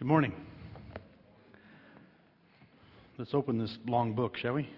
Good morning. Let's open this long book, shall we?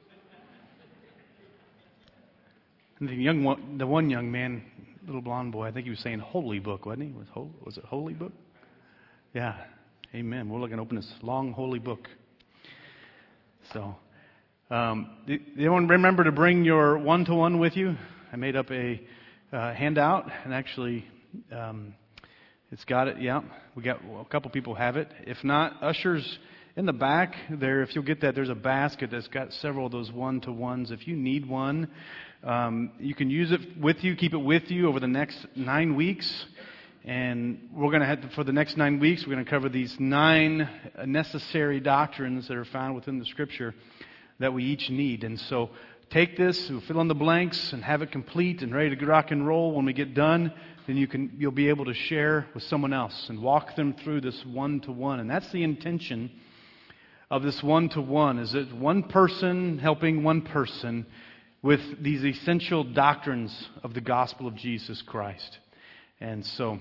And the one young man, little blonde boy, I think he was saying holy book, wasn't he? Was it holy book? Yeah. Amen. We're looking to open this long holy book. So, anyone remember to bring your one-to-one with you? I made up a handout, and actually, it's got it. Yeah, we got a couple people have it. If not, ushers in the back there. If you'll get that, there's a basket that's got several of those one-to-ones. If you need one, you can use it with you. Keep it with you over the next 9 weeks. And we're going to have for the next 9 weeks, we're going to cover these 9 necessary doctrines that are found within the Scripture that we each need. And so take this, fill in the blanks, and have it complete and ready to rock and roll. When we get done, then you'll be able to share with someone else and walk them through this one-to-one. And that's the intention of this one-to-one, is that one person helping one person with these essential doctrines of the gospel of Jesus Christ. And so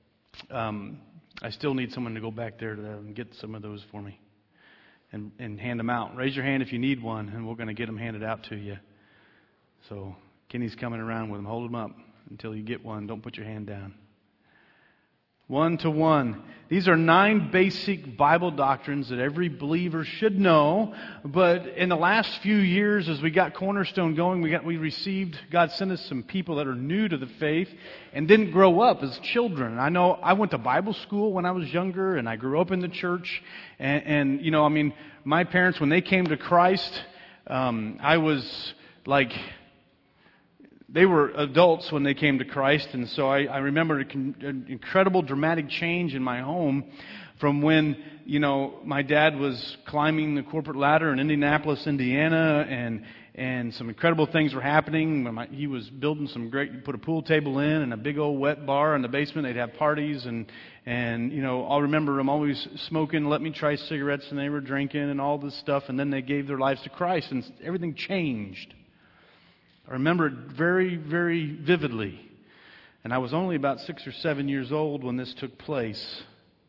I still need someone to go back there to get some of those for me and hand them out. Raise your hand if you need one, and we're going to get them handed out to you. So Kenny's coming around with them. Hold them up until you get one. Don't put your hand down. One-to-one. These are 9 basic Bible doctrines that every believer should know. But in the last few years, as we got Cornerstone going, God sent us some people that are new to the faith and didn't grow up as children. I know I went to Bible school when I was younger, and I grew up in the church. And my parents, when they came to Christ, I was like, they were adults when they came to Christ, and so I remember an incredible dramatic change in my home from when, my dad was climbing the corporate ladder in Indianapolis, Indiana, and some incredible things were happening. He was building put a pool table in and a big old wet bar in the basement. They'd have parties, and I'll remember them always smoking, let me try cigarettes, and they were drinking and all this stuff, and then they gave their lives to Christ, and everything changed. I remember it very, very vividly. And I was only about 6 or 7 years old when this took place.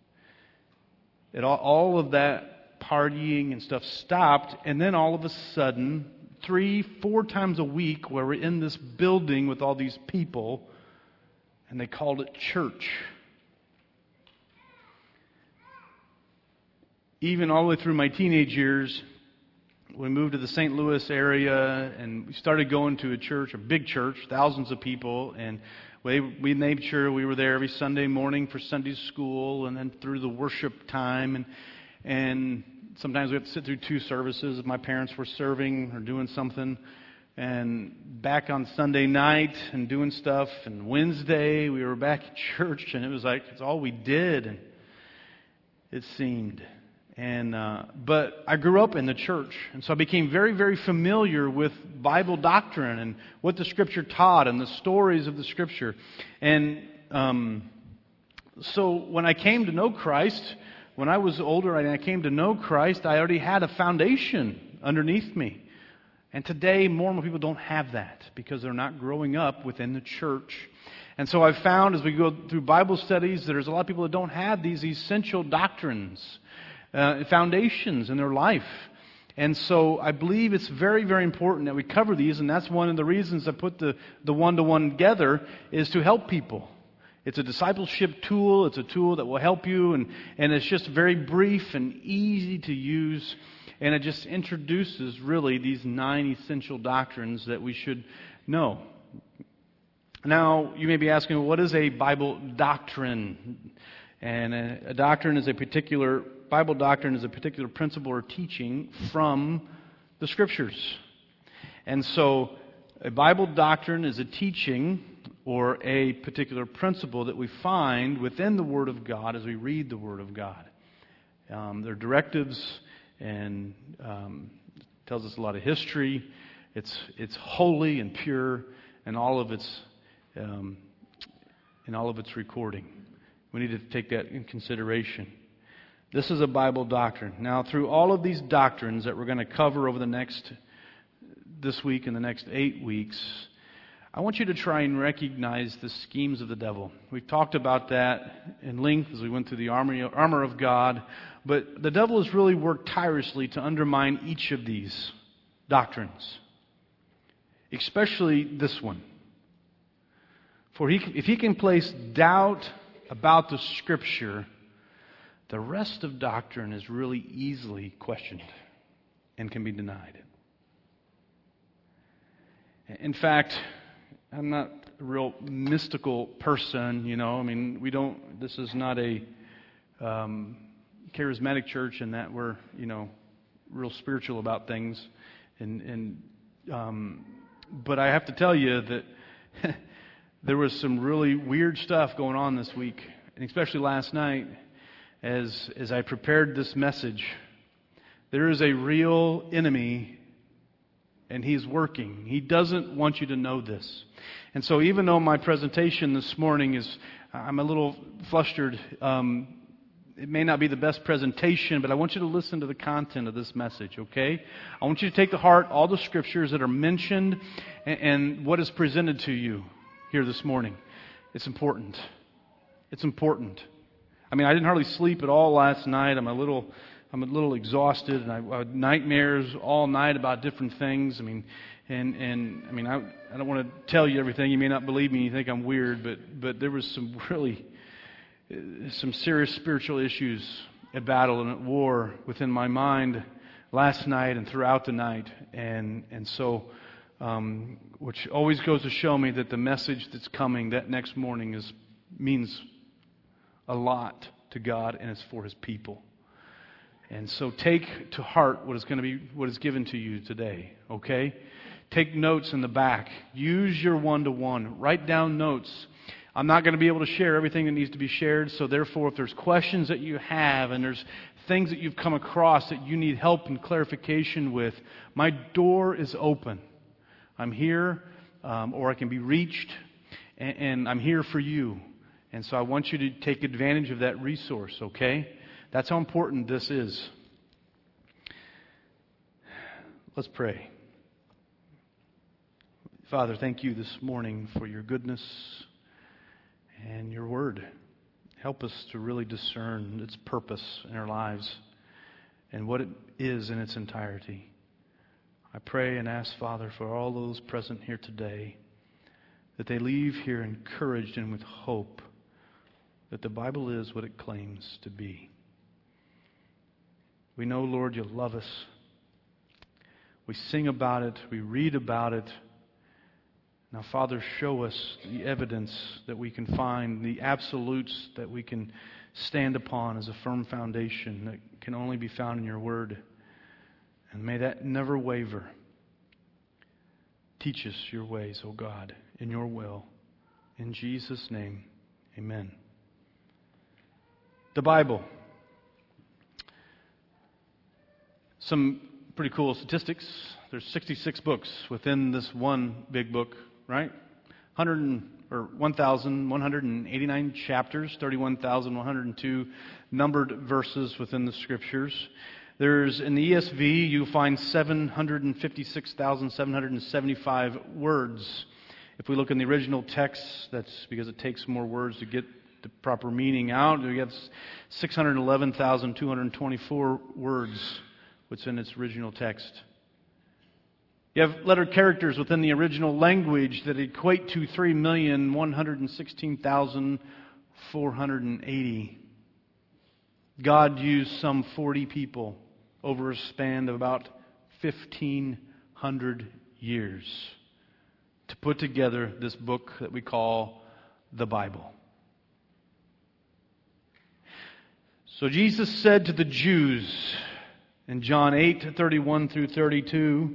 All of that partying and stuff stopped, and then all of a sudden, 3-4 times a week, where we're in this building with all these people, and they called it church. Even all the way through my teenage years, we moved to the St. Louis area, and we started going to a big church, thousands of people, and we made sure we were there every Sunday morning for Sunday school, and then through the worship time, and sometimes we have to sit through 2 services if my parents were serving or doing something, and back on Sunday night and doing stuff, and Wednesday we were back at church, and it was like it's all we did, and it seemed. But I grew up in the church, and so I became very, very familiar with Bible doctrine and what the Scripture taught and the stories of the Scripture. And so when I came to know Christ, when I was older and I came to know Christ, I already had a foundation underneath me. And today, more and more people don't have that because they're not growing up within the church. And so I've found as we go through Bible studies, there's a lot of people that don't have these essential doctrines, foundations in their life. And so I believe it's very, very important that we cover these, and that's one of the reasons I put the one-to-one together, is to help people. It's a discipleship tool. It's a tool that will help you, and it's just very brief and easy to use, and it just introduces really these 9 essential doctrines that we should know. Now, you may be asking, well, what is a Bible doctrine? And a doctrine is Bible doctrine is a particular principle or teaching from the Scriptures. And so a Bible doctrine is a teaching or a particular principle that we find within the Word of God as we read the Word of God. They're directives, and tells us a lot of history. It's holy and pure in in all of its recording. We need to take that in consideration. This is a Bible doctrine. Now, through all of these doctrines that we're going to cover over this week and the next 8 weeks, I want you to try and recognize the schemes of the devil. We've talked about that in length as we went through the armor of God. But the devil has really worked tirelessly to undermine each of these doctrines, especially this one. For if he can place doubt about the Scripture, the rest of doctrine is really easily questioned and can be denied. In fact, I'm not a real mystical person, this is not a charismatic church in that we're, real spiritual about things. But I have to tell you that there was some really weird stuff going on this week, and especially last night as I prepared this message. There is a real enemy, and he's working. He doesn't want you to know this. And so even though my presentation this morning I'm a little flustered, it may not be the best presentation, but I want you to listen to the content of this message, okay? I want you to take to heart all the scriptures that are mentioned and what is presented to you here this morning. It's important. It's important. I didn't hardly sleep at all last night. I'm a little exhausted, and I had nightmares all night about different things. I don't want to tell you everything. You may not believe me. You think I'm weird, but there was some serious spiritual issues at battle and at war within my mind last night and throughout the night, and so which always goes to show me that the message that's coming that next morning means a lot to God, and it's for His people. And so take to heart what is given to you today, okay? Take notes in the back. Use your one-to-one. Write down notes. I'm not going to be able to share everything that needs to be shared, so therefore if there's questions that you have and there's things that you've come across that you need help and clarification with, my door is open. I'm here, or I can be reached, and I'm here for you. And so I want you to take advantage of that resource, okay? That's how important this is. Let's pray. Father, thank you this morning for your goodness and your word. Help us to really discern its purpose in our lives and what it is in its entirety. I pray and ask, Father, for all those present here today, that they leave here encouraged and with hope that the Bible is what it claims to be. We know, Lord, you love us. We sing about it. We read about it. Now, Father, show us the evidence that we can find, the absolutes that we can stand upon as a firm foundation that can only be found in your word. And may that never waver. Teach us your ways, O God, in your will. In Jesus' name, amen. The Bible. Some pretty cool statistics. There's 66 books within this one big book, right? 1,189 chapters, 31,102 numbered verses within the Scriptures. There's, in the ESV, you find 756,775 words. If we look in the original text, that's because it takes more words to get the proper meaning out. We have 611,224 words what's in its original text. You have lettered characters within the original language that equate to 3,116,480. God used some 40 people over a span of about 1,500 years to put together this book that we call the Bible. So Jesus said to the Jews in John 8:31 through 32,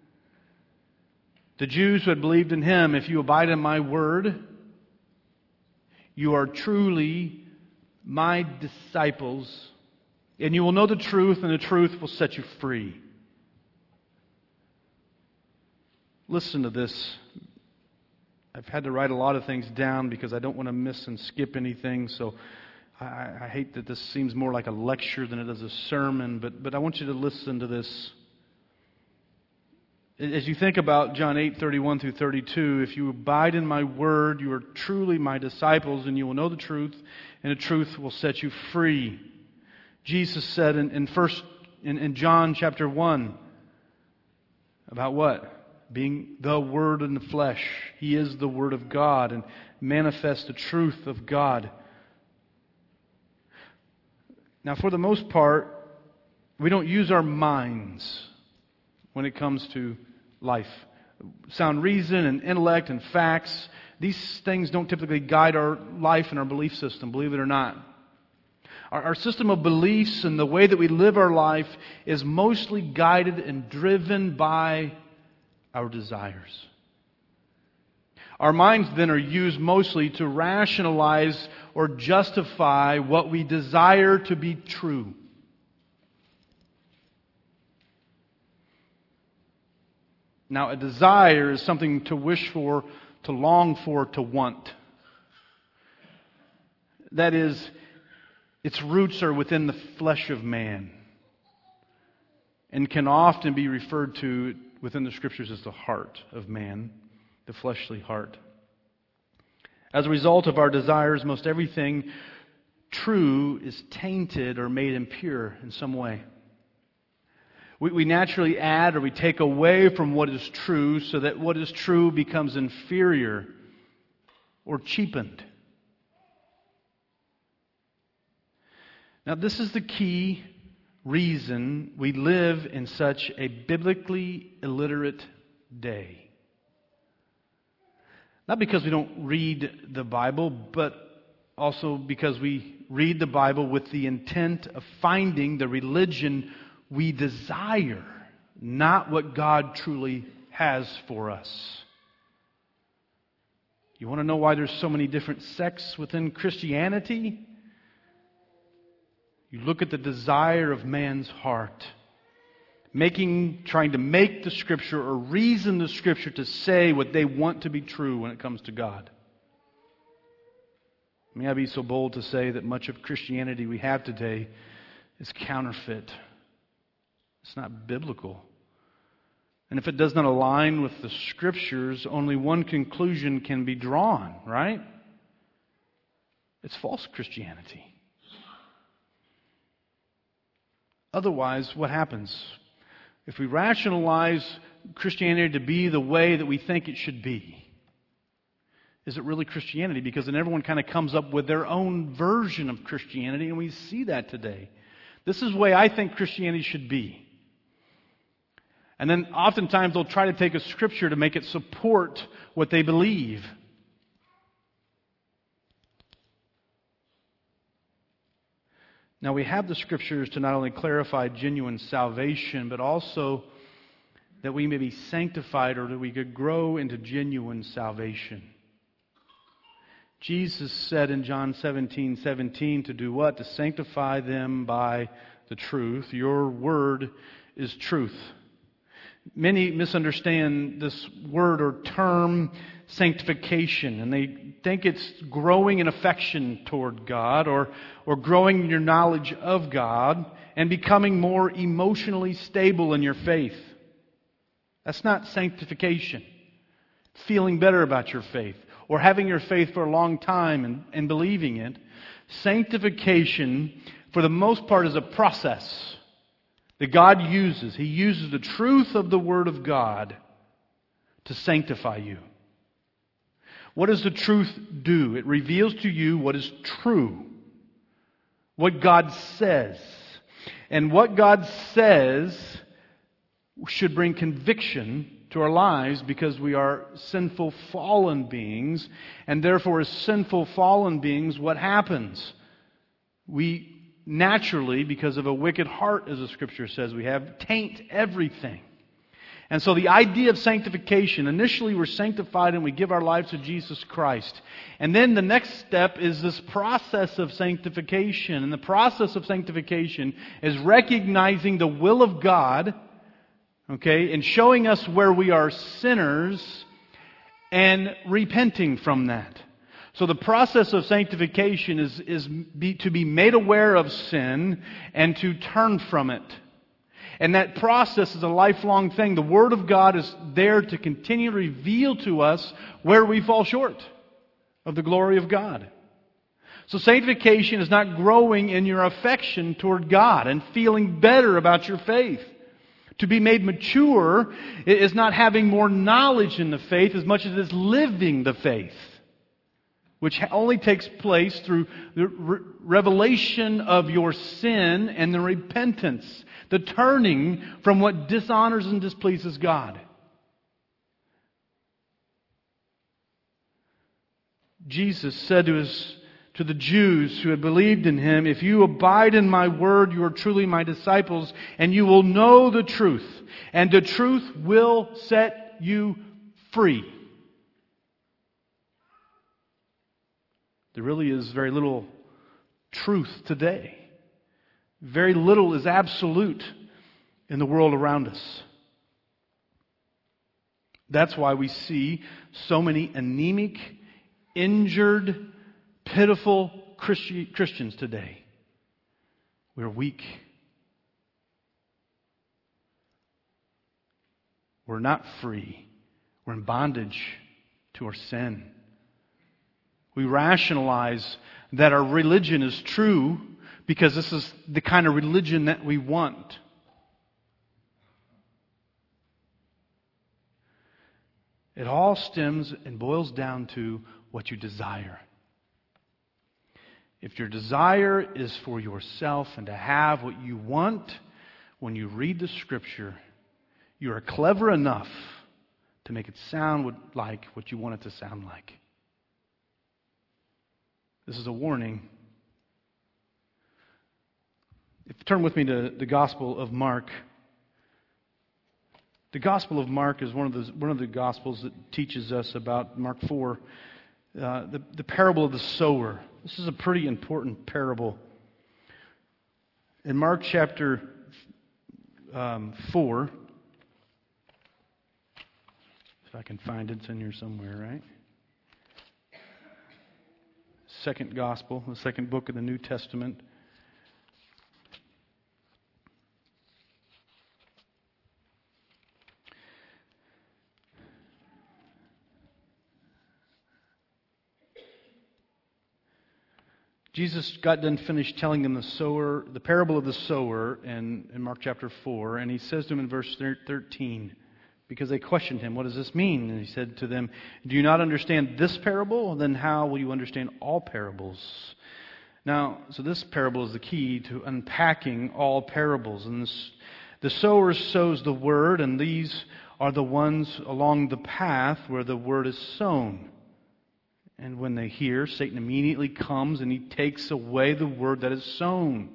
the Jews who had believed in Him, if you abide in my word, you are truly my disciples, and you will know the truth, and the truth will set you free. Listen to this. I've had to write a lot of things down because I don't want to miss and skip anything, so I hate that this seems more like a lecture than it is a sermon, but I want you to listen to this. As you think about John 8:31 through 32, if you abide in my word, you are truly my disciples, and you will know the truth, and the truth will set you free. Jesus said in John chapter 1 about what? Being the Word in the flesh. He is the Word of God and manifests the truth of God. Now, for the most part, we don't use our minds when it comes to life. Sound reason and intellect and facts, these things don't typically guide our life and our belief system, believe it or not. Our system of beliefs and the way that we live our life is mostly guided and driven by our desires. Our minds then are used mostly to rationalize or justify what we desire to be true. Now, a desire is something to wish for, to long for, to want. That is, its roots are within the flesh of man and can often be referred to within the Scriptures as the heart of man, the fleshly heart. As a result of our desires, most everything true is tainted or made impure in some way. We naturally add or we take away from what is true so that what is true becomes inferior or cheapened. Now, this is the key reason we live in such a biblically illiterate day. Not because we don't read the Bible, but also because we read the Bible with the intent of finding the religion we desire, not what God truly has for us. You want to know why there's so many different sects within Christianity? You look at the desire of man's heart, trying to make the Scripture or reason the Scripture to say what they want to be true when it comes to God. May I be so bold to say that much of Christianity we have today is counterfeit. It's not biblical. And if it does not align with the Scriptures, only one conclusion can be drawn, right? It's false Christianity. Otherwise, what happens? If we rationalize Christianity to be the way that we think it should be, is it really Christianity? Because then everyone kind of comes up with their own version of Christianity, and we see that today. This is the way I think Christianity should be. And then oftentimes they'll try to take a scripture to make it support what they believe. Now, we have the Scriptures to not only clarify genuine salvation, but also that we may be sanctified or that we could grow into genuine salvation. Jesus said in John 17:17 to do what? To sanctify them by the truth. Your word is truth. Many misunderstand this word or term sanctification, and they think it's growing in affection toward God or growing in your knowledge of God and becoming more emotionally stable in your faith. That's not sanctification. Feeling better about your faith or having your faith for a long time and believing it. Sanctification, for the most part, is a process that God uses. He uses the truth of the Word of God to sanctify you. What does the truth do? It reveals to you what is true, what God says. And what God says should bring conviction to our lives because we are sinful, fallen beings. And therefore, as sinful, fallen beings, what happens? We naturally, because of a wicked heart, as the Scripture says, we have taint everything. And so the idea of sanctification, initially we're sanctified and we give our lives to Jesus Christ. And then the next step is this process of sanctification. And the process of sanctification is recognizing the will of God, okay, and showing us where we are sinners and repenting from that. So the process of sanctification is to be made aware of sin and to turn from it. And that process is a lifelong thing. The Word of God is there to continue to reveal to us where we fall short of the glory of God. So sanctification is not growing in your affection toward God and feeling better about your faith. To be made mature is not having more knowledge in the faith as much as it is living the faith, which only takes place through the revelation of your sin and the repentance, the turning from what dishonors and displeases God. Jesus said to the Jews who had believed in Him, "If you abide in my word, you are truly my disciples, and you will know the truth, and the truth will set you free." There really is very little truth today. Very little is absolute in the world around us. That's why we see so many anemic, injured, pitiful Christians today. We're weak. We're not free. We're in bondage to our sin. We rationalize that our religion is true because this is the kind of religion that we want. It all stems and boils down to what you desire. If your desire is for yourself and to have what you want, when you read the Scripture, you are clever enough to make it sound like what you want it to sound like. This is a warning. If you turn with me to the Gospel of Mark. The Gospel of Mark is one of the Gospels that teaches us about, Mark 4, the parable of the sower. This is a pretty important parable. In Mark chapter 4, if I can find it, it's in here somewhere, right? Second Gospel, the second book of the New Testament. Jesus got done finished telling them the parable of the sower in Mark chapter 4, and He says to them in verse 13, because they questioned Him, "What does this mean?" And He said to them, "Do you not understand this parable? Then how will you understand all parables?" Now, so this parable is the key to unpacking all parables. And the sower sows the word, and these are the ones along the path where the word is sown. And when they hear, Satan immediately comes and he takes away the word that is sown.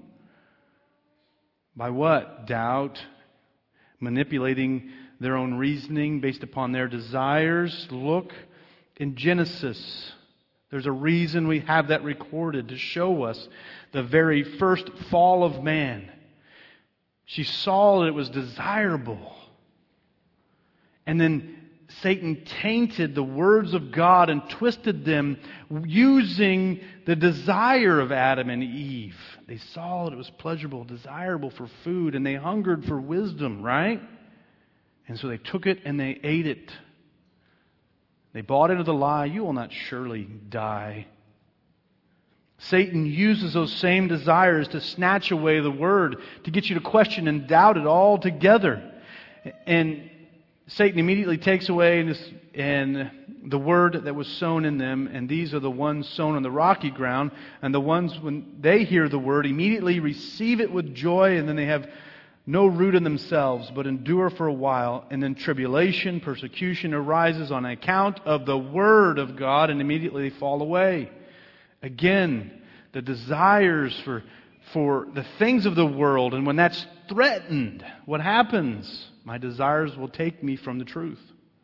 By what? Doubt, manipulating their own reasoning based upon their desires. Look in Genesis. There's a reason we have that recorded to show us the very first fall of man. She saw that it was desirable. And then Satan tainted the words of God and twisted them using the desire of Adam and Eve. They saw that it was pleasurable, desirable for food, and they hungered for wisdom, right? And so they took it and they ate it. They bought into the lie, "You will not surely die." Satan uses those same desires to snatch away the word, to get you to question and doubt it altogether. And Satan immediately takes away and the word that was sown in them, and these are the ones sown on the rocky ground. And the ones, when they hear the word, immediately receive it with joy, and then they have no root in themselves, but endure for a while. And then tribulation, persecution arises on account of the word of God, and immediately they fall away. Again, the desires for the things of the world, and when that's threatened, what happens? My desires will take me from the truth.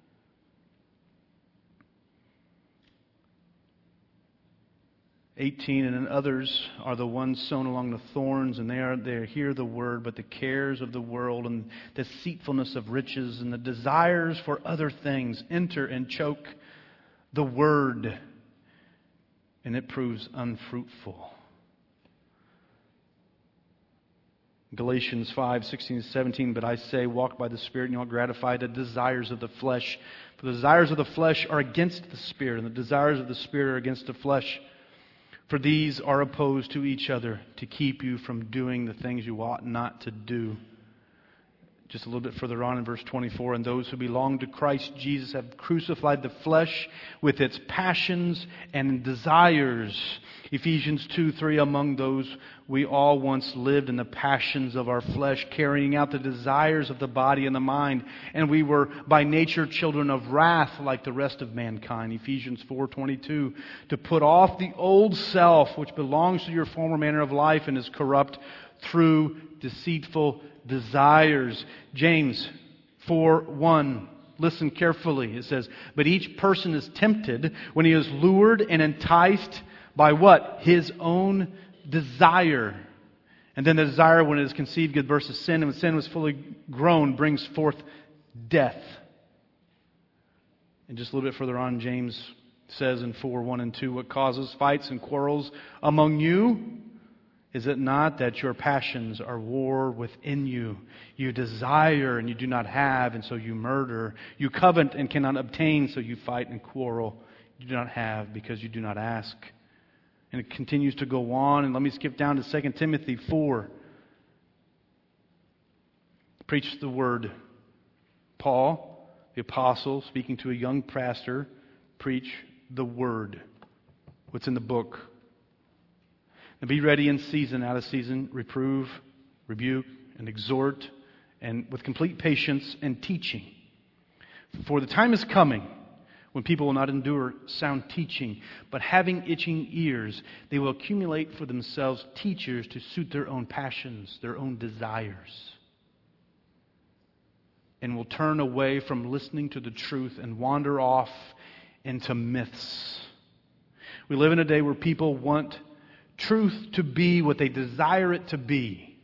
"18, and then others are the ones sown along the thorns, and they hear the word, but the cares of the world and deceitfulness of riches and the desires for other things enter and choke the word, and it proves unfruitful." Galatians 5:16-17, but I say, walk by the Spirit, and you will gratify the desires of the flesh. For the desires of the flesh are against the Spirit, and the desires of the Spirit are against the flesh. For these are opposed to each other, to keep you from doing the things you ought not to do. Just a little bit further on in verse 24, and those who belong to Christ Jesus have crucified the flesh with its passions and desires. Ephesians 2:3, among those we all once lived in the passions of our flesh, carrying out the desires of the body and the mind, and we were by nature children of wrath like the rest of mankind. Ephesians 4:22, to put off the old self which belongs to your former manner of life and is corrupt through deceitful desires. James 4:1. Listen carefully. It says, but each person is tempted when he is lured and enticed by what? His own desire. And then the desire, when it is conceived, gives birth to sin. And when sin was fully grown, brings forth death. And just a little bit further on, James says in 4:1-2, what causes fights and quarrels among you? Is it not that your passions are war within you? You desire and you do not have, and so you murder. You covet and cannot obtain, so you fight and quarrel. You do not have because you do not ask. And it continues to go on. And let me skip down to 2 Timothy 4. Preach the word. Paul, the apostle, speaking to a young pastor, preach the word. What's in the book? And be ready in season, out of season, reprove, rebuke, and exhort, and with complete patience and teaching. For the time is coming when people will not endure sound teaching, but having itching ears, they will accumulate for themselves teachers to suit their own passions, their own desires, and will turn away from listening to the truth and wander off into myths. We live in a day where people want truth to be what they desire it to be,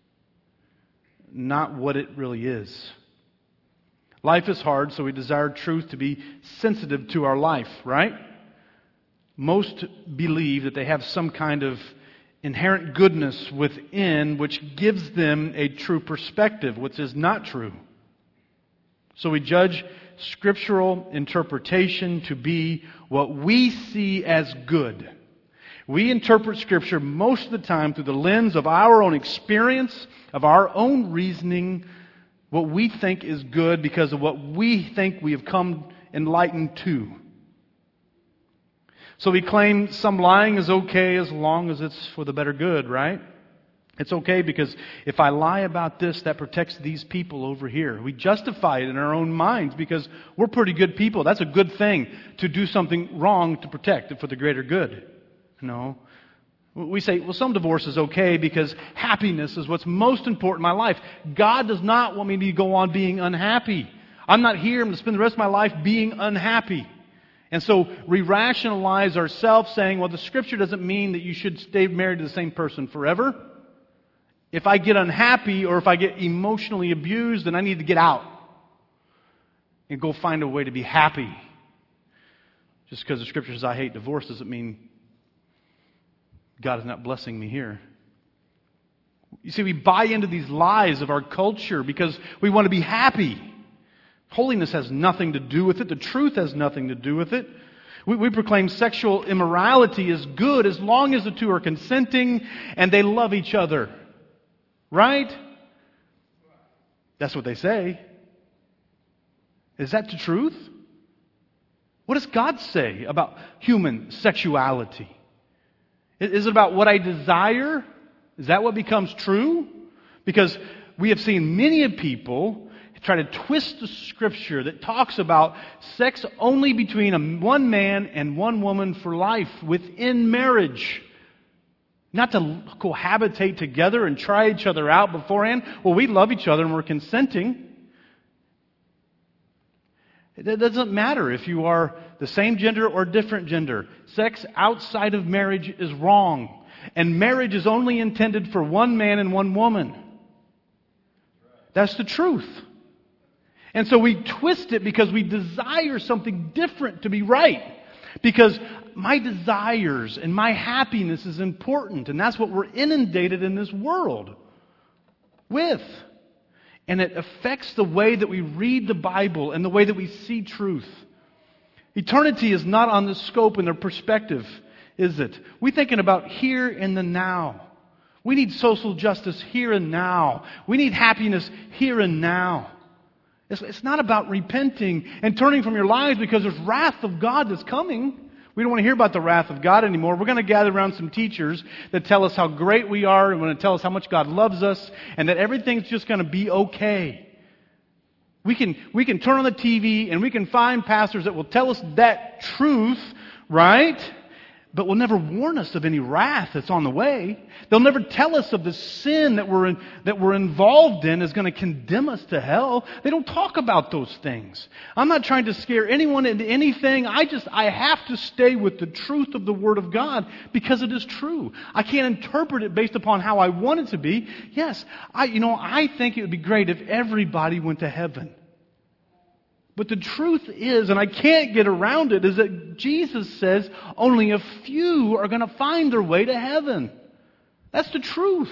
not what it really is. Life is hard, so we desire truth to be sensitive to our life, right? Most believe that they have some kind of inherent goodness within which gives them a true perspective, which is not true. So we judge scriptural interpretation to be what we see as good. We interpret Scripture most of the time through the lens of our own experience, of our own reasoning, what we think is good because of what we think we have come enlightened to. So we claim some lying is okay as long as it's for the better good, right? It's okay because if I lie about this, that protects these people over here. We justify it in our own minds because we're pretty good people. That's a good thing to do something wrong to protect it for the greater good. No. We say, well, some divorce is okay because happiness is what's most important in my life. God does not want me to go on being unhappy. I'm not here to spend the rest of my life being unhappy. And so we rationalize ourselves saying, well, the Scripture doesn't mean that you should stay married to the same person forever. If I get unhappy or if I get emotionally abused, then I need to get out and go find a way to be happy. Just because the Scripture says I hate divorce doesn't mean God is not blessing me here. You see, we buy into these lies of our culture because we want to be happy. Holiness has nothing to do with it. The truth has nothing to do with it. We proclaim sexual immorality is good as long as the two are consenting and they love each other. Right? That's what they say. Is that the truth? What does God say about human sexuality? Is it about what I desire? Is that what becomes true? Because we have seen many people try to twist the Scripture that talks about sex only between one man and one woman for life within marriage. Not to cohabitate together and try each other out beforehand. Well, we love each other and we're consenting. It doesn't matter if you are the same gender or different gender. Sex outside of marriage is wrong. And marriage is only intended for one man and one woman. That's the truth. And so we twist it because we desire something different to be right. Because my desires and my happiness is important. And that's what we're inundated in this world. with. And it affects the way that we read the Bible and the way that we see truth. Eternity is not on the scope and the perspective, is it? We're thinking about here and the now. We need social justice here and now. We need happiness here and now. It's not about repenting and turning from your lives because there's wrath of God that's coming. We don't want to hear about the wrath of God anymore. We're going to gather around some teachers that tell us how great we are and going to tell us how much God loves us and that everything's just going to be okay. We can turn on the TV and we can find pastors that will tell us that truth, right? But will never warn us of any wrath that's on the way. They'll never tell us of the sin that we're involved in is going to condemn us to hell. They don't talk about those things. I'm not trying to scare anyone into anything. I have to stay with the truth of the Word of God because it is true. I can't interpret it based upon how I want it to be. Yes, I think it would be great if everybody went to heaven. But the truth is, and I can't get around it, is that Jesus says only a few are going to find their way to heaven. That's the truth.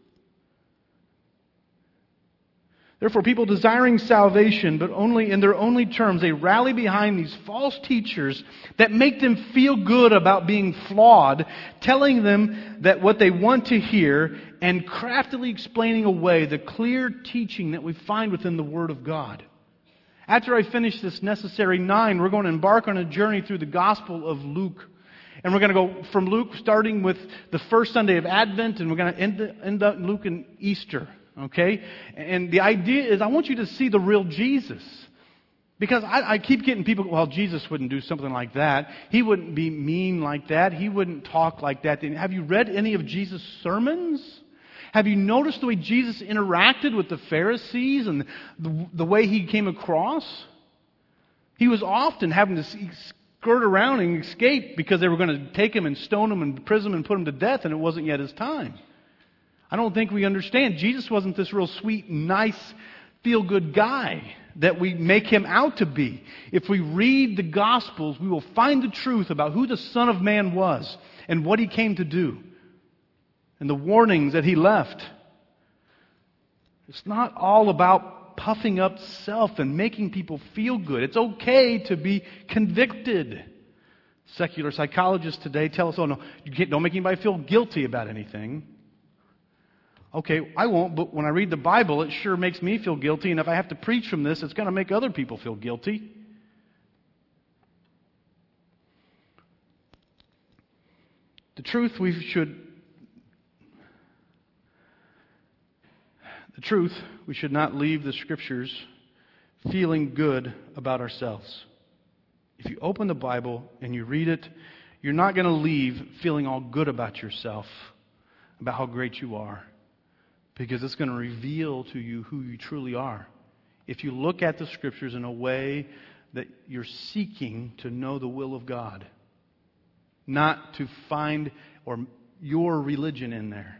Therefore, people desiring salvation, but only in their only terms, they rally behind these false teachers that make them feel good about being flawed, telling them that what they want to hear, and craftily explaining away the clear teaching that we find within the Word of God. After I finish this necessary 9, we're going to embark on a journey through the Gospel of Luke. And we're going to go from Luke starting with the first Sunday of Advent, and we're going to end up in Luke and Easter. Okay? And the idea is I want you to see the real Jesus. Because I keep getting people, well, Jesus wouldn't do something like that. He wouldn't be mean like that. He wouldn't talk like that. Have you read any of Jesus' sermons? Have you noticed the way Jesus interacted with the Pharisees and the way He came across? He was often having to skirt around and escape because they were going to take Him and stone Him and imprison Him and put Him to death, and it wasn't yet His time. I don't think we understand. Jesus wasn't this real sweet, nice, feel-good guy that we make Him out to be. If we read the Gospels, we will find the truth about who the Son of Man was and what He came to do. And the warnings that He left. It's not all about puffing up self and making people feel good. It's okay to be convicted. Secular psychologists today tell us, oh no, don't make anybody feel guilty about anything. Okay, I won't, but when I read the Bible, it sure makes me feel guilty, and if I have to preach from this, it's going to make other people feel guilty. The truth we should not leave the Scriptures feeling good about ourselves. If you open the Bible and you read it, you're not going to leave feeling all good about yourself, about how great you are, because it's going to reveal to you who you truly are. If you look at the Scriptures in a way that you're seeking to know the will of God, not to find your religion in there.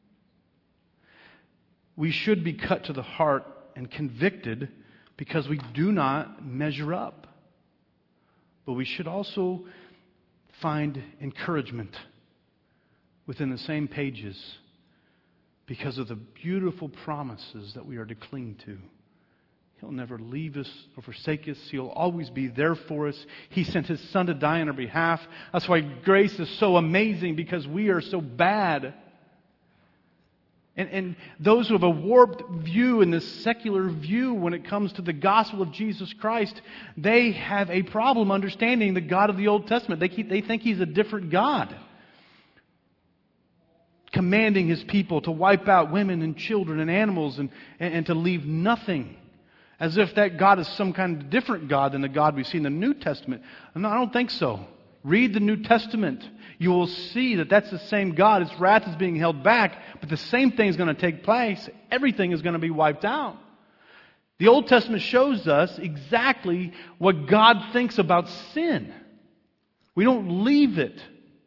We should be cut to the heart and convicted because we do not measure up. But we should also find encouragement within the same pages because of the beautiful promises that we are to cling to. He'll never leave us or forsake us. He'll always be there for us. He sent His Son to die on our behalf. That's why grace is so amazing, because we are so bad. And those who have a warped view and this secular view when it comes to the gospel of Jesus Christ, they have a problem understanding the God of the Old Testament. They think He's a different God, commanding His people to wipe out women and children and animals and to leave nothing, as if that God is some kind of different God than the God we see in the New Testament. No, I don't think so. Read the New Testament. You will see that that's the same God. His wrath is being held back, but the same thing is going to take place. Everything is going to be wiped out. The Old Testament shows us exactly what God thinks about sin. We don't leave it.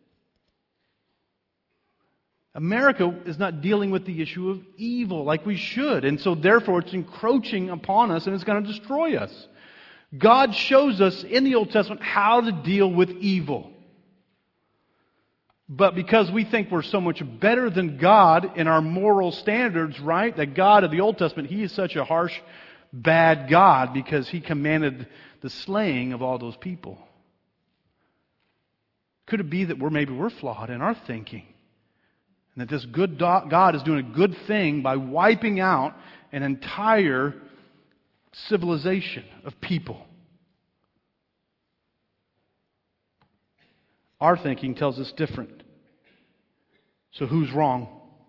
America is not dealing with the issue of evil like we should, and so therefore it's encroaching upon us and it's going to destroy us. God shows us in the Old Testament how to deal with evil. But because we think we're so much better than God in our moral standards, right? That God of the Old Testament, He is such a harsh, bad God because He commanded the slaying of all those people. Could it be that maybe we're flawed in our thinking? And that this good God is doing a good thing by wiping out an entire civilization of people. Our thinking tells us different. So who's wrong?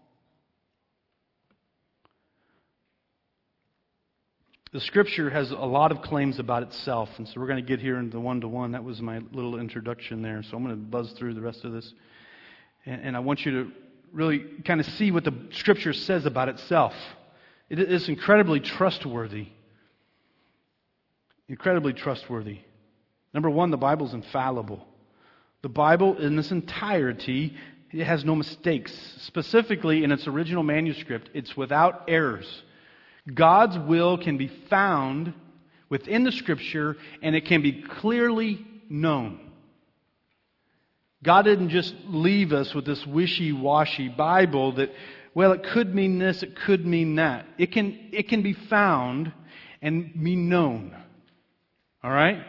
The Scripture has a lot of claims about itself, and so we're going to get here into the one-to-one. That was my little introduction there, so I'm going to buzz through the rest of this. And I want you to really kind of see what the Scripture says about itself. It is incredibly trustworthy. Incredibly trustworthy. Number one, the Bible's infallible. The Bible in its entirety, it has no mistakes. Specifically in its original manuscript, it's without errors. God's will can be found within the Scripture, and it can be clearly known. God didn't just leave us with this wishy-washy Bible that, well, it could mean this, it could mean that. It can be found and be known. All right?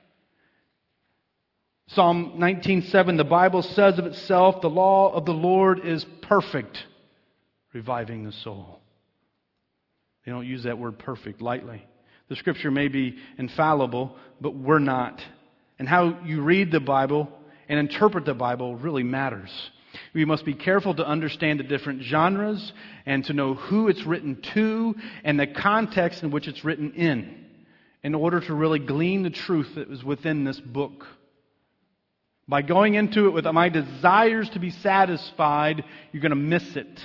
Psalm 19:7, the Bible says of itself, the law of the Lord is perfect, reviving the soul. They don't use that word perfect lightly. The Scripture may be infallible, but we're not. And how you read the Bible and interpret the Bible really matters. We must be careful to understand the different genres and to know who it's written to and the context in which it's written in order to really glean the truth that is within this book. By going into it with my desires to be satisfied, you're going to miss it.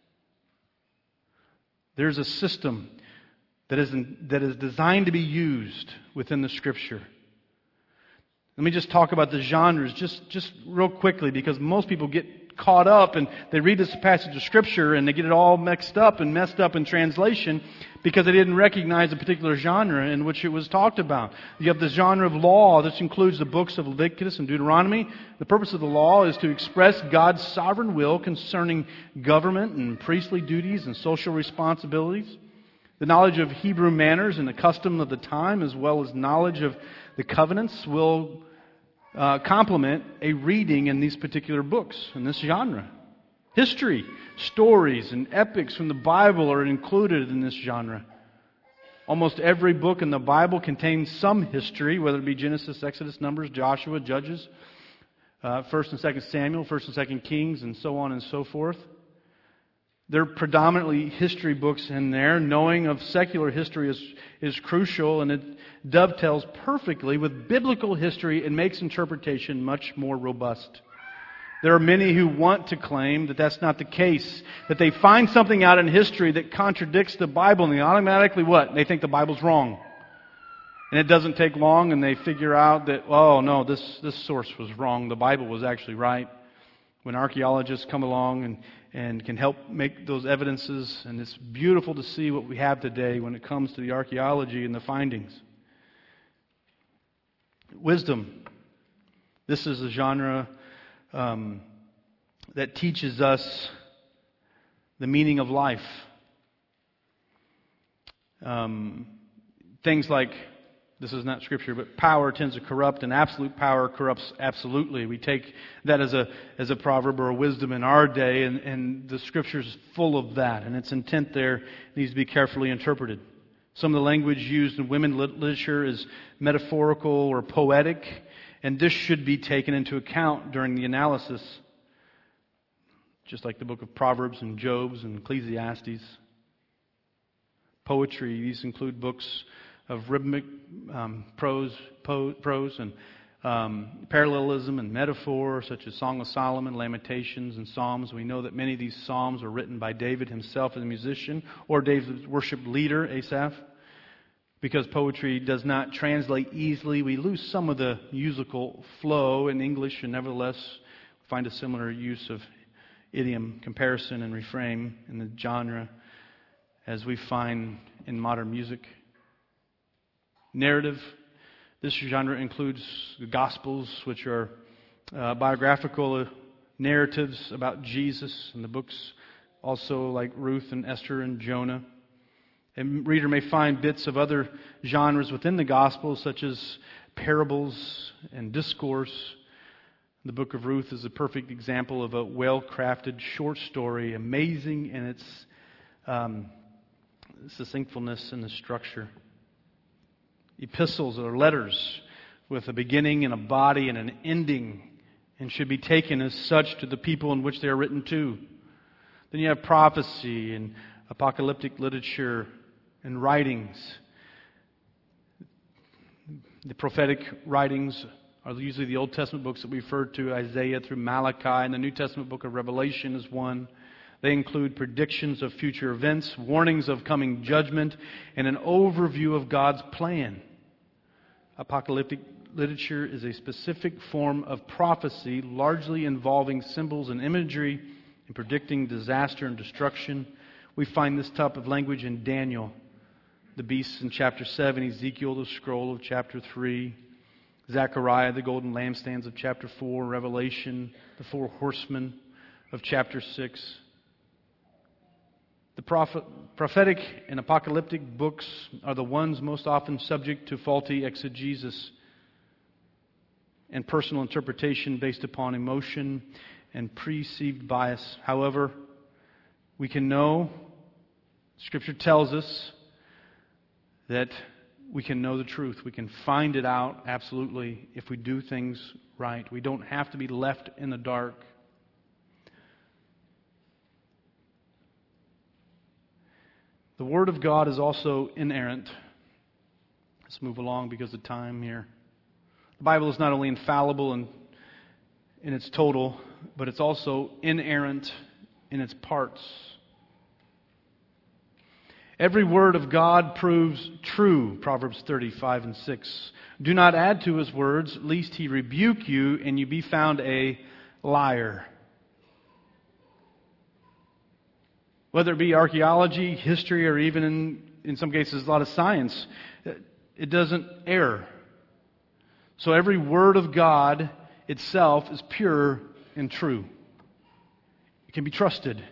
There's a system that is designed to be used within the Scripture. Let me just talk about the genres just real quickly, because most people get caught up and they read this passage of Scripture and they get it all mixed up and messed up in translation because they didn't recognize a particular genre in which it was talked about. You have the genre of law. This includes the books of Leviticus and Deuteronomy. The purpose of the law is to express God's sovereign will concerning government and priestly duties and social responsibilities. The knowledge of Hebrew manners and the custom of the time, as well as knowledge of the covenants, will complement a reading in these particular books, in this genre. History, stories, and epics from the Bible are included in this genre. Almost every book in the Bible contains some history, whether it be Genesis, Exodus, Numbers, Joshua, Judges, 1st and 2nd Samuel, 1st and 2nd Kings, and so on and so forth. There are predominantly history books in there. Knowing of secular history is crucial, and it dovetails perfectly with biblical history and makes interpretation much more robust. There are many who want to claim that that's not the case, that they find something out in history that contradicts the Bible, and they automatically what? They think the Bible's wrong. And it doesn't take long, and they figure out that, oh no, this source was wrong. The Bible was actually right. When archaeologists come along and can help make those evidences, and it's beautiful to see what we have today when it comes to the archaeology and the findings. Wisdom. This is a genre that teaches us the meaning of life. Things like, this is not Scripture, but power tends to corrupt, and absolute power corrupts absolutely. We take that as a proverb or a wisdom in our day, and the Scripture is full of that, and its intent there needs to be carefully interpreted. Some of the language used in women's literature is metaphorical or poetic, and this should be taken into account during the analysis, just like the book of Proverbs and Jobs and Ecclesiastes. Poetry, these include books of rhythmic prose and parallelism and metaphor, such as Song of Solomon, Lamentations, and Psalms. We know that many of these psalms were written by David himself as a musician, or David's worship leader, Asaph. Because poetry does not translate easily, we lose some of the musical flow in English, and nevertheless find a similar use of idiom, comparison, and refrain in the genre as we find in modern music. Narrative. This genre includes the Gospels, which are biographical narratives about Jesus in the books also like Ruth and Esther and Jonah. A reader may find bits of other genres within the Gospels, such as parables and discourse. The book of Ruth is a perfect example of a well-crafted short story, amazing in its succinctness and the structure. Epistles are letters with a beginning and a body and an ending, and should be taken as such to the people in which they are written to. Then you have prophecy and apocalyptic literature and writings. The prophetic writings are usually the Old Testament books that we refer to, Isaiah through Malachi, and the New Testament book of Revelation is one. They include predictions of future events, warnings of coming judgment, and an overview of God's plan. Apocalyptic literature is a specific form of prophecy, largely involving symbols and imagery and predicting disaster and destruction. We find this type of language in Daniel, the beasts in chapter 7, Ezekiel, the scroll of chapter 3, Zechariah, the golden lampstands of chapter 4, Revelation, the four horsemen of chapter 6. The prophetic and apocalyptic books are the ones most often subject to faulty exegesis and personal interpretation based upon emotion and perceived bias. However, we can know, Scripture tells us, that we can know the truth. We can find it out, absolutely, if we do things right. We don't have to be left in the dark. The Word of God is also inerrant. Let's move along because of time here. The Bible is not only infallible in its total, but it's also inerrant in its parts. Every word of God proves true, Proverbs 30:5 and 6. Do not add to His words, lest He rebuke you and you be found a liar. Whether it be archaeology, history, or even in some cases a lot of science, it doesn't err. So every word of God itself is pure and true. It can be trusted.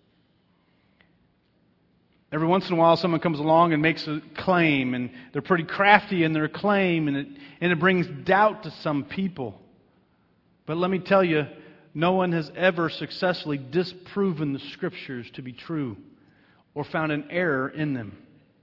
Every once in a while someone comes along and makes a claim, and they're pretty crafty in their claim, and it brings doubt to some people. But let me tell you, no one has ever successfully disproven the Scriptures to be true or found an error in them.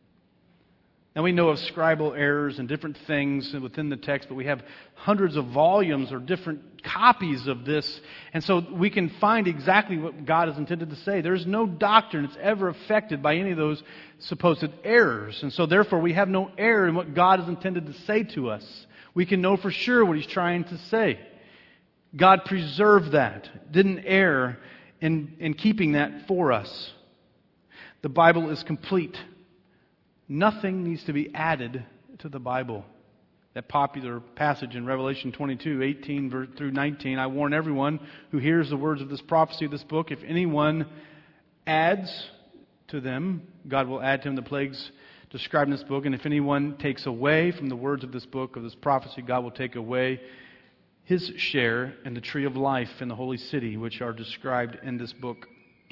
Now we know of scribal errors and different things within the text, but we have hundreds of volumes or different copies of this, and so we can find exactly what God has intended to say. There's no doctrine that's ever affected by any of those supposed errors, and so therefore we have no error in what God has intended to say to us. We can know for sure what He's trying to say. God preserved that, didn't err in keeping that for us. The Bible is complete. Nothing needs to be added to the Bible. That popular passage in Revelation 22:18 through 19, I warn everyone who hears the words of this prophecy of this book, if anyone adds to them, God will add to him the plagues described in this book, and if anyone takes away from the words of this book, of this prophecy, God will take away his share in the tree of life in the holy city, which are described in this book.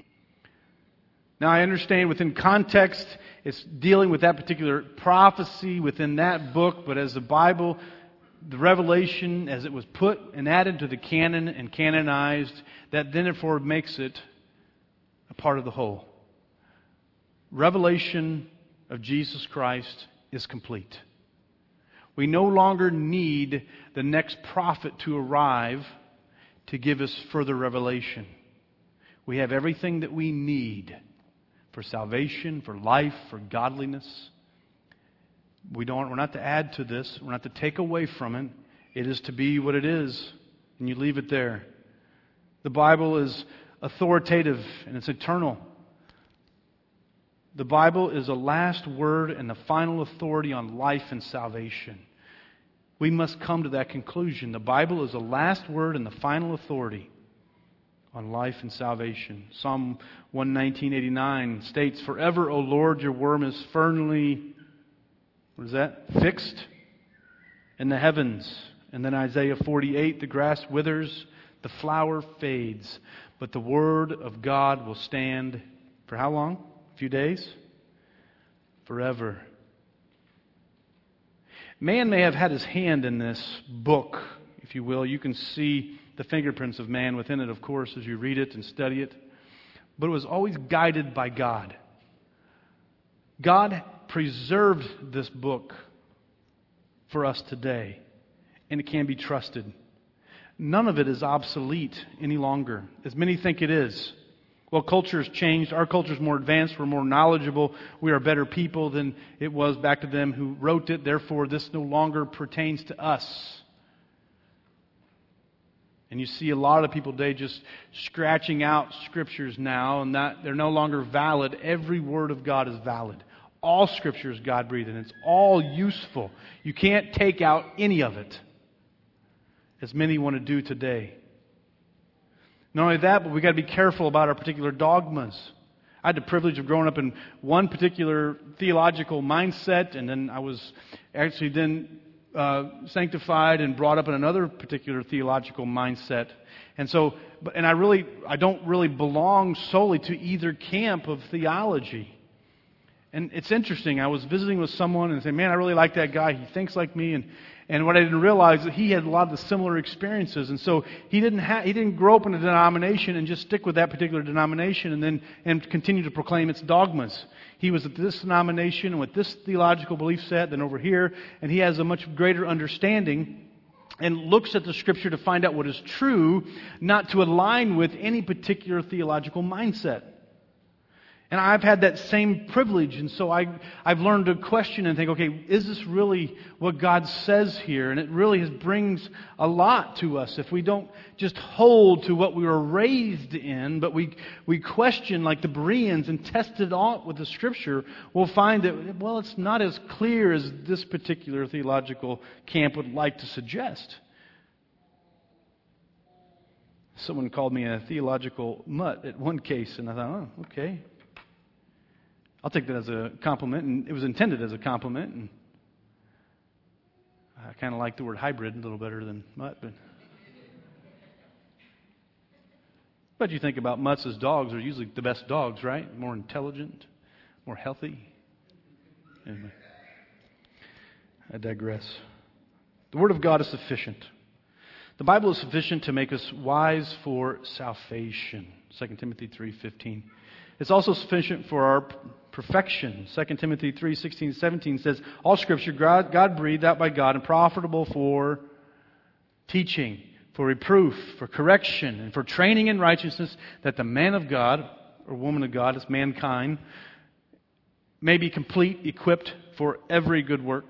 Now I understand within context, it's dealing with that particular prophecy within that book, but as the Bible, the Revelation, as it was put and added to the canon and canonized, that then therefore makes it a part of the whole. Revelation of Jesus Christ is complete. We no longer need the next prophet to arrive to give us further revelation. We have everything that we need for salvation, for life, for godliness. We're not to add to this. We're not to take away from it. It is to be what it is, and you leave it there. The Bible is authoritative and it's eternal. The Bible is the last word and the final authority on life and salvation. We must come to that conclusion. The Bible is the last word and the final authority on life and salvation. Psalm 119:89 states, "Forever, O Lord, your word is firmly," what is that? "Fixed in the heavens." And then Isaiah 48, "The grass withers, the flower fades, but the Word of God will stand for how long? A few days? Forever. Man may have had his hand in this book, if you will. You can see the fingerprints of man within it, of course, as you read it and study it. But it was always guided by God. God preserved this book for us today, and it can be trusted. None of it is obsolete any longer, as many think it is. Well, culture has changed. Our culture is more advanced. We're more knowledgeable. We are better people than it was back to them who wrote it. Therefore, this no longer pertains to us. And you see a lot of people today just scratching out scriptures now, and that they're no longer valid. Every word of God is valid. All Scripture is God-breathed, and it's all useful. You can't take out any of it, as many want to do today. Not only that, but we've got to be careful about our particular dogmas. I had the privilege of growing up in one particular theological mindset, and then I was actually sanctified and brought up in another particular theological mindset. And so, I don't really belong solely to either camp of theology. And it's interesting. I was visiting with someone and saying, "Man, I really like that guy. He thinks like me." And what I didn't realize is that he had a lot of the similar experiences. And so he didn't grow up in a denomination and just stick with that particular denomination and continue to proclaim its dogmas. He was at this denomination and with this theological belief set, then over here, and he has a much greater understanding and looks at the Scripture to find out what is true, not to align with any particular theological mindset. And I've had that same privilege, and so I've learned to question and think, okay, is this really what God says here? And it really brings a lot to us if we don't just hold to what we were raised in, but we question like the Bereans and test it out with the Scripture. We'll find that, well, it's not as clear as this particular theological camp would like to suggest. Someone called me a theological mutt at one case, and I thought, oh, okay. I'll take that as a compliment, and it was intended as a compliment. And I kind of like the word hybrid a little better than mutt. But you think about mutts as dogs, are usually the best dogs, right? More intelligent, more healthy. Anyway, I digress. The Word of God is sufficient. The Bible is sufficient to make us wise for salvation. 2 Timothy 3:15. It's also sufficient for our perfection. 2 Timothy 3:16-17 says, all Scripture, God breathed out by God and profitable for teaching, for reproof, for correction, and for training in righteousness, that the man of God, or woman of God, as mankind, may be complete, equipped for every good work.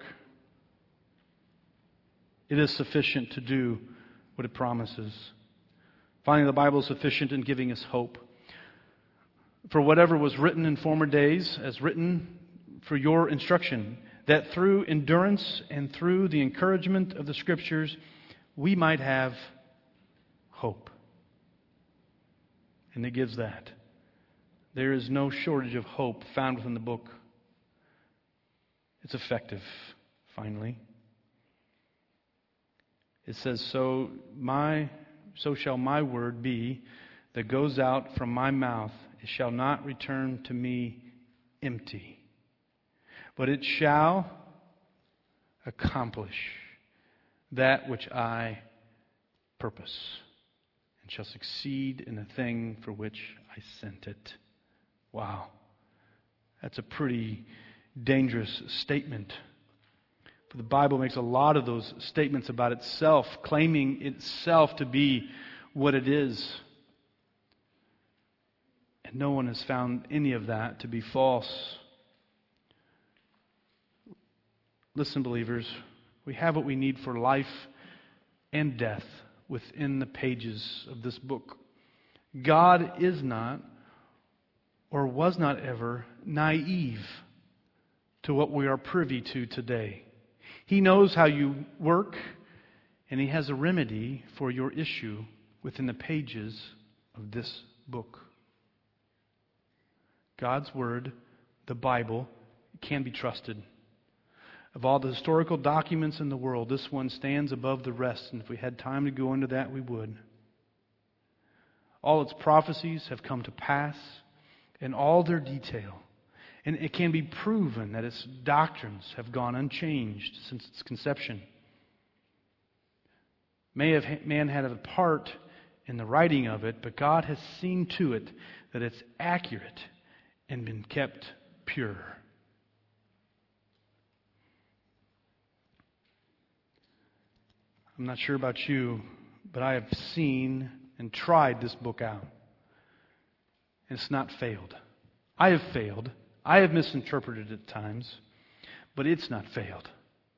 It is sufficient to do what it promises. Finally, the Bible is sufficient in giving us hope. For whatever was written in former days, as written for your instruction, that through endurance and through the encouragement of the Scriptures, we might have hope. And it gives that. There is no shortage of hope found within the book. It's effective, finally. It says, so shall my word be that goes out from my mouth. It shall not return to me empty, but it shall accomplish that which I purpose, and shall succeed in the thing for which I sent it. Wow. That's a pretty dangerous statement. For the Bible makes a lot of those statements about itself, claiming itself to be what it is. And no one has found any of that to be false. Listen, believers, we have what we need for life and death within the pages of this book. God is not, or was not ever, naive to what we are privy to today. He knows how you work, and He has a remedy for your issue within the pages of this book. God's Word, the Bible, can be trusted. Of all the historical documents in the world, this one stands above the rest, and if we had time to go into that, we would. All its prophecies have come to pass in all their detail. And it can be proven that its doctrines have gone unchanged since its conception. Man had a part in the writing of it, but God has seen to it that it's accurate and been kept pure. I'm not sure about you, but I have seen and tried this book out. And it's not failed. I have failed. I have misinterpreted at times, but it's not failed.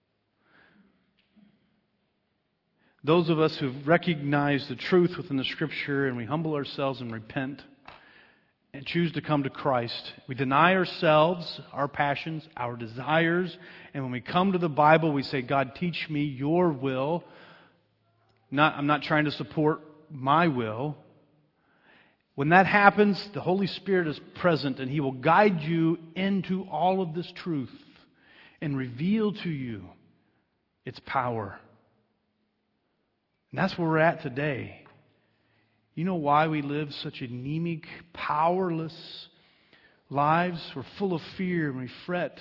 Those of us who've recognized the truth within the Scripture and we humble ourselves and repent and choose to come to Christ, we deny ourselves, our passions, our desires, and when we come to the Bible, we say, God, teach me your will. I'm not trying to support my will. When that happens, the Holy Spirit is present and He will guide you into all of this truth and reveal to you its power. And that's where we're at today. You know why we live such anemic, powerless lives? We're full of fear and we fret.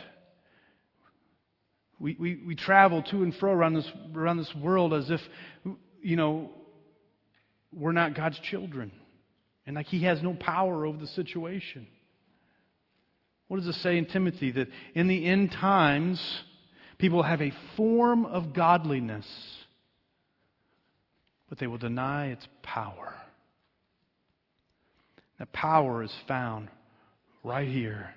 We travel to and fro around this world as if, we're not God's children. And like He has no power over the situation. What does it say in Timothy? That in the end times, people have a form of godliness, but they will deny its power. That power is found right here.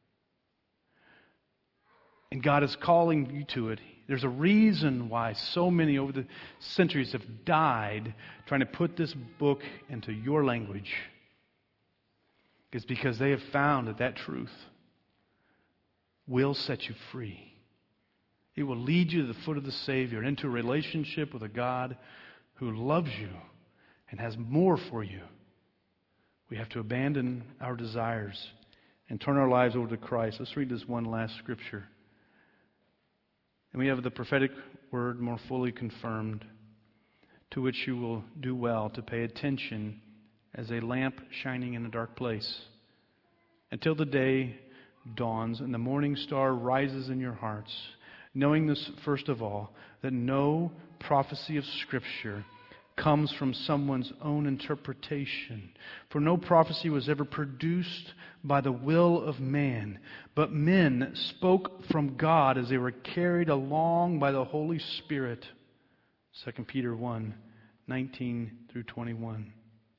And God is calling you to it. There's a reason why so many over the centuries have died trying to put this book into your language. It's because they have found that truth will set you free. It will lead you to the foot of the Savior and into a relationship with a God who loves you and has more for you. We have to abandon our desires and turn our lives over to Christ. Let's read this one last scripture. And we have the prophetic word more fully confirmed, to which you will do well to pay attention as a lamp shining in a dark place, until the day dawns and the morning star rises in your hearts, knowing this first of all, that no prophecy of Scripture comes from someone's own interpretation. For no prophecy was ever produced by the will of man, but men spoke from God as they were carried along by the Holy Spirit. 2 Peter 1, 19 through 21.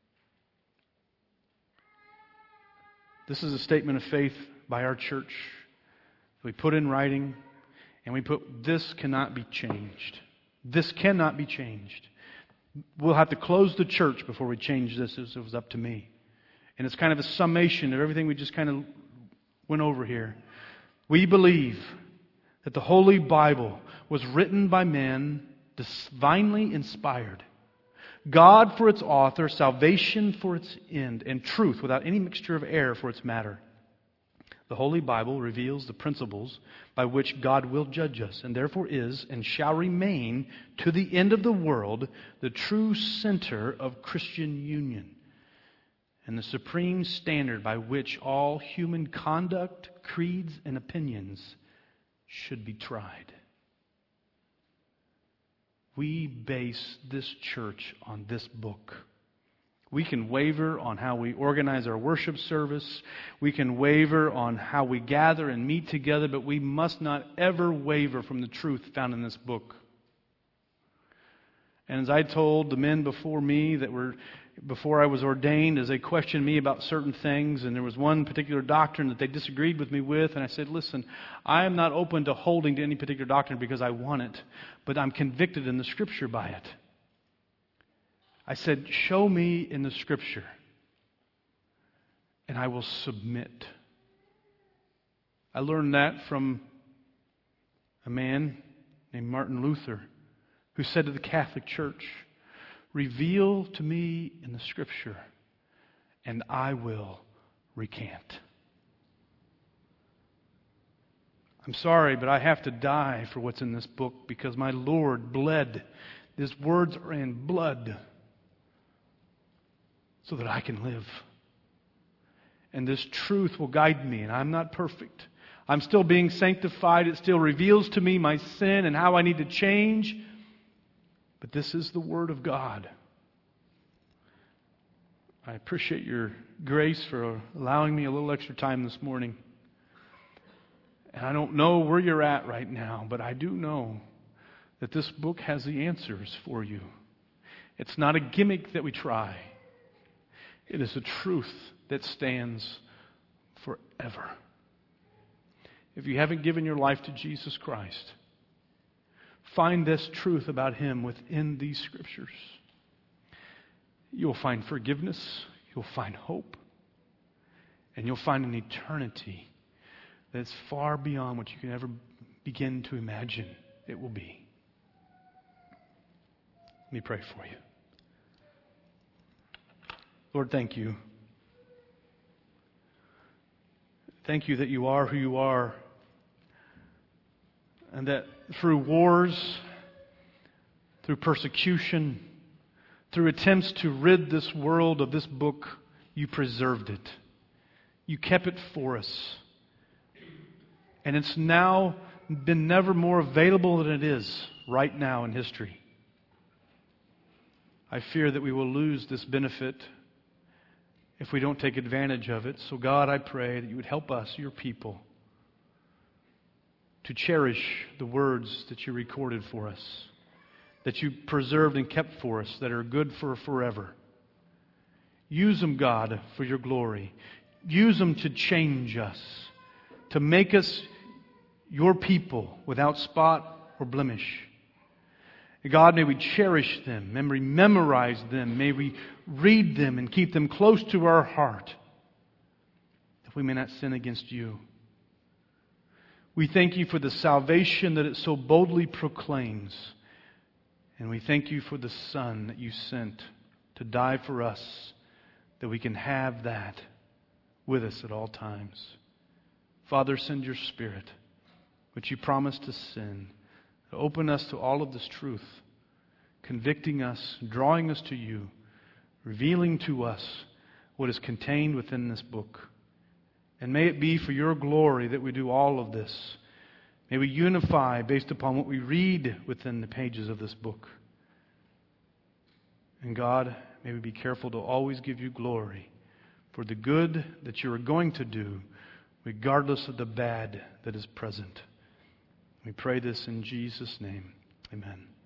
This is a statement of faith by our church. We put in writing, and we put, this cannot be changed. This cannot be changed. We'll have to close the church before we change this if it was up to me. And it's kind of a summation of everything we just kind of went over here. We believe that the Holy Bible was written by men, divinely inspired. God for its author, salvation for its end, and truth without any mixture of error for its matter. The Holy Bible reveals the principles by which God will judge us, and therefore is and shall remain to the end of the world the true center of Christian union and the supreme standard by which all human conduct, creeds, and opinions should be tried. We base this church on this book. We can waver on how we organize our worship service. We can waver on how we gather and meet together, but we must not ever waver from the truth found in this book. And as I told the men before me before I was ordained, as they questioned me about certain things, and there was one particular doctrine that they disagreed with me with, and I said, listen, I am not open to holding to any particular doctrine because I want it, but I'm convicted in the Scripture by it. I said, show me in the Scripture, and I will submit. I learned that from a man named Martin Luther, who said to the Catholic Church, reveal to me in the Scripture, and I will recant. I'm sorry, but I have to die for what's in this book because my Lord bled. His words are in blood. so that I can live. And this truth will guide me, and I'm not perfect. I'm still being sanctified. It still reveals to me my sin and how I need to change. But this is the Word of God. I appreciate your grace for allowing me a little extra time this morning. And I don't know where you're at right now, but I do know that this book has the answers for you. It's not a gimmick that we try. It is a truth that stands forever. If you haven't given your life to Jesus Christ, find this truth about Him within these Scriptures. You'll find forgiveness, you'll find hope, and you'll find an eternity that's far beyond what you can ever begin to imagine it will be. Let me pray for you. Lord, thank you. Thank you that you are who you are, and that through wars, through persecution, through attempts to rid this world of this book, you preserved it. You kept it for us. And it's now been never more available than it is right now in history. I fear that we will lose this benefit if we don't take advantage of it. So God, I pray that you would help us, your people, to cherish the words that you recorded for us, that you preserved and kept for us, that are good for forever. Use them, God, for your glory. Use them to change us, to make us your people without spot or blemish. God, may we cherish them, may we memorize them, may we read them and keep them close to our heart, that we may not sin against you. We thank you for the salvation that it so boldly proclaims. And we thank you for the Son that you sent to die for us, that we can have that with us at all times. Father, send your Spirit, which you promised to send, to open us to all of this truth, convicting us, drawing us to you, revealing to us what is contained within this book. And may it be for your glory that we do all of this. May we unify based upon what we read within the pages of this book. And God, may we be careful to always give you glory for the good that you are going to do, regardless of the bad that is present. We pray this in Jesus' name. Amen.